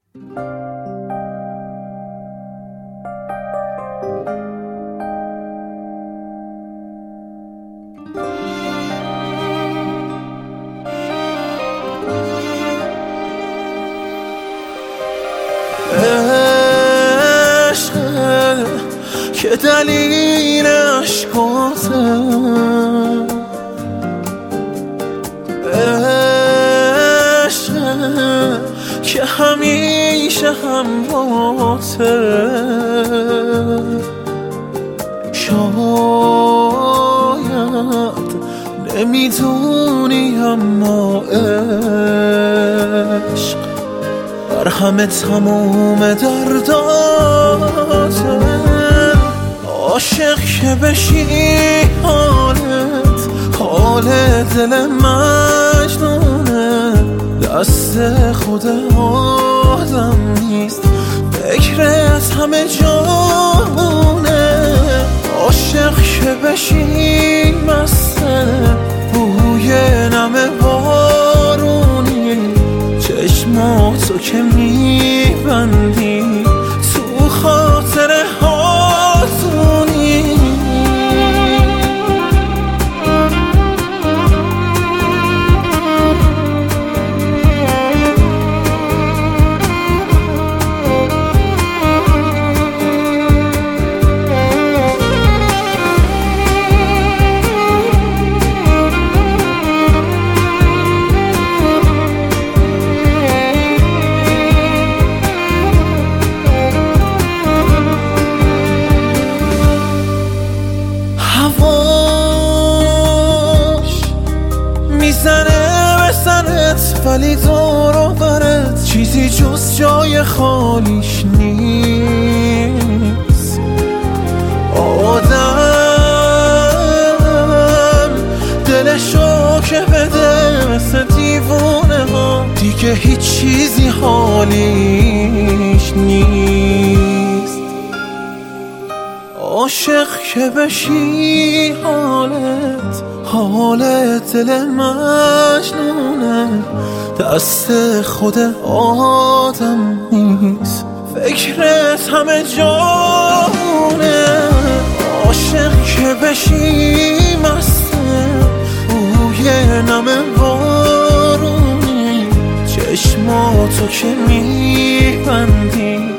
عشقه که دلیل عشقاته، عشقه که همیشه همراهته. شاید نمیدونی اما عشق بر همه تموم درداته. عاشق که بشی حال دل مجنونه، دست خود آدم نیست، فکرت همه جامونه. عاشق که بشی مسته بوی نم بارونی، چشماتو که میبندی تو خاطر هاتونی. میزنه به سرت ولی دور و برت چیزی جز جای خالیش نیست. آدم دلشو که بده مثل دیوونه ها، دیگه هیچ چیزی حالیش نیست. عاشق که بشی حال دل مجنونه، دست خود آدم نیست، فکرت همه جامونه. عاشق که بشی مسته بوی نم بارونی، چشماتو که میبندی